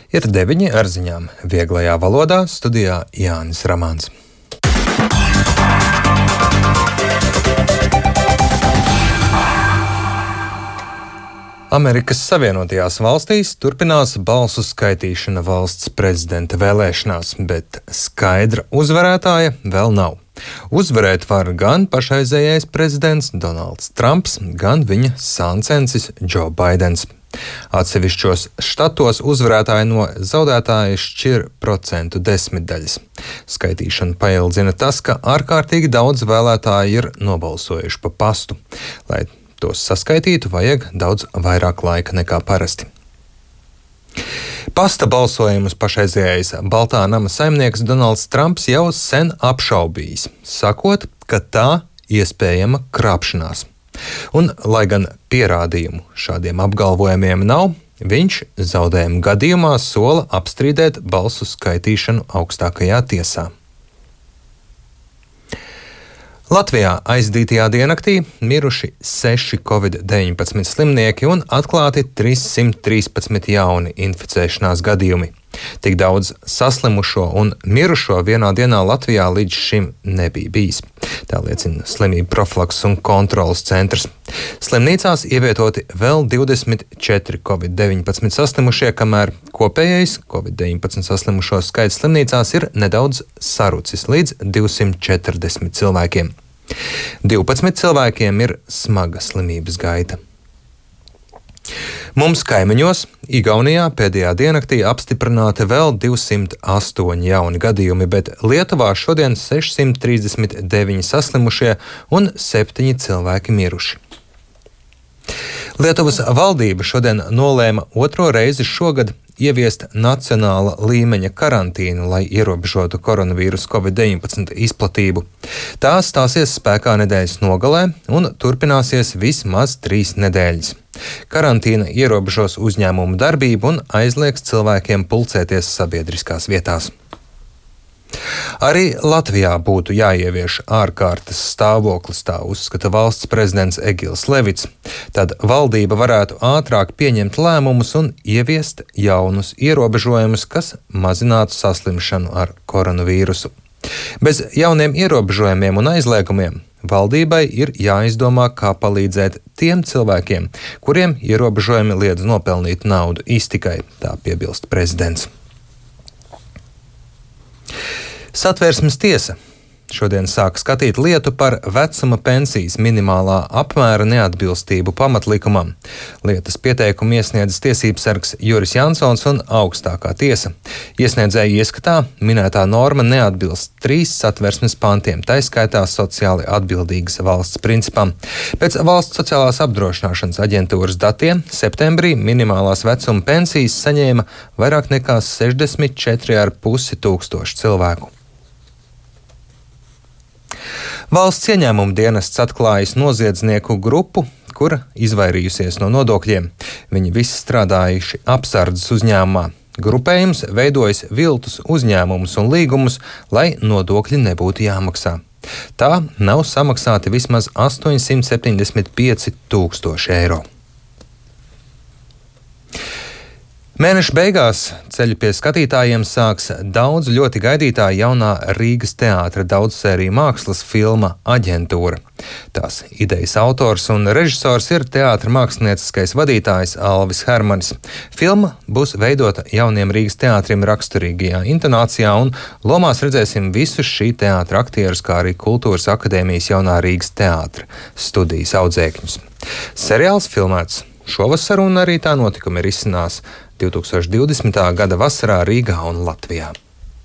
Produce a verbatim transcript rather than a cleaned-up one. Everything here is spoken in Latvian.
Ir deviņi ar ziņām vieglajā valodā, studijā Jānis Ramāns. Amerikas Savienotajās valstīs turpinās balsu skaitīšana valsts prezidenta vēlēšanās, bet skaidra uzvarētāja vēl nav. Uzvarēt var gan pašreizējais prezidents Donalds Trumps, gan viņa sāncensis Džo Baidens. Atsevišķos štatos uzvarētāji no zaudētāja šķir procentu desmitdaļas. Skaitīšanu paildzina tas, ka ārkārtīgi daudz vēlētāji ir nobalsojuši pa pastu. Lai tos saskaitītu, vajag daudz vairāk laika nekā parasti. Pasta balsojumus pašreizējais Baltā nama saimnieks Donalds Trumps jau sen apšaubījis, sakot, ka tā iespējama krāpšanās. Un, lai gan pierādījumu šādiem apgalvojumiem nav, viņš zaudējuma gadījumā sola apstrīdēt balsu skaitīšanu augstākajā tiesā. Latvijā aizdītajā diennaktī miruši seši covid deviņpadsmit slimnieki un atklāti trīssimt trīspadsmit jauni inficēšanās gadījumi. Tik daudz saslimušo un mirušo vienā dienā Latvijā līdz šim nebija bijis. Tā liecina Slimību profilakses un kontrolas centrs. Slimnīcās ievietoti vēl divdesmit četri covid deviņpadsmit saslimušie, kamēr kopējais covid deviņpadsmit saslimušo skaits slimnīcās ir nedaudz sarucis līdz divsimt četrdesmit cilvēkiem. divpadsmit cilvēkiem ir smaga slimības gaita. Mums kaimiņos, Igaunijā, pēdējā diennaktī apstiprināti vēl divsimt astoņi jauni gadījumi, bet Lietuvā šodien sešsimt trīsdesmit deviņi saslimušie un septiņi cilvēki miruši. Lietuvas valdība šodien nolēma otro reizi šogad ieviest nacionāla līmeņa karantīnu, lai ierobežotu koronavīrusa covid deviņpadsmit izplatību. Tā stāsies spēkā nedēļas nogalē un turpināsies vismaz trīs nedēļas. Karantīna ierobežos uzņēmumu darbību un aizliegs cilvēkiem pulcēties sabiedriskās vietās. Arī Latvijā būtu jāievieš ārkārtas stāvoklis, tā uzskata valsts prezidents Egils Levits. Tad valdība varētu ātrāk pieņemt lēmumus un ieviest jaunus ierobežojumus, kas mazinātu saslimšanu ar koronavīrusu. Bez jauniem ierobežojumiem un aizliegumiem valdībai ir jāizdomā, kā palīdzēt tiem cilvēkiem, kuriem ierobežojumi liedz nopelnīt naudu iztikai, tā piebilst prezidents. Satversmes tiesa šodien sāk skatīt lietu par vecuma pensijas minimālā apmēra neatbilstību pamatlikumam. Lietas pieteikumu iesniedzis tiesības sargs Juris Jansons un augstākā tiesa. Iesniedzēja ieskatā minētā norma neatbilst trīs satversmes pantiem, tā skaitā sociāli atbildīgas valsts principam. Pēc valsts sociālās apdrošināšanas aģentūras datiem septembrī minimālās vecuma pensijas saņēma vairāk nekā sešdesmit četri ar pusi tūkstoši cilvēku. Valsts ieņēmuma dienests atklājis noziedznieku grupu, kura izvairījusies no nodokļiem. Viņi visi strādājuši apsardzes uzņēmumā. Grupējums veidojas viltus uzņēmumus un līgumus, lai nodokļi nebūtu jāmaksā. Tā nav samaksāti vismaz astoņsimt septiņdesmit pieci tūkstoši eiro. Mēneša beigās ceļu pie skatītājiem sāks daudz ļoti gaidītā jaunā Rīgas teātra daudzsēriju mākslas filma Aģentūra. Tās idejas autors un režisors ir teātra mākslinieckais vadītājs Alvis Hermanis. Filma būs veidota jauniem Rīgas teātriem raksturīgajā intonācijā, un lomās redzēsim visus šī teātra aktierus, kā arī Kultūras akadēmijas jaunā Rīgas teātra studijas audzēkņus. Seriāls filmēts šovasar, un arī tā notikumi risinās divtūkstoš divdesmitā gada vasarā Rīgā un Latvijā.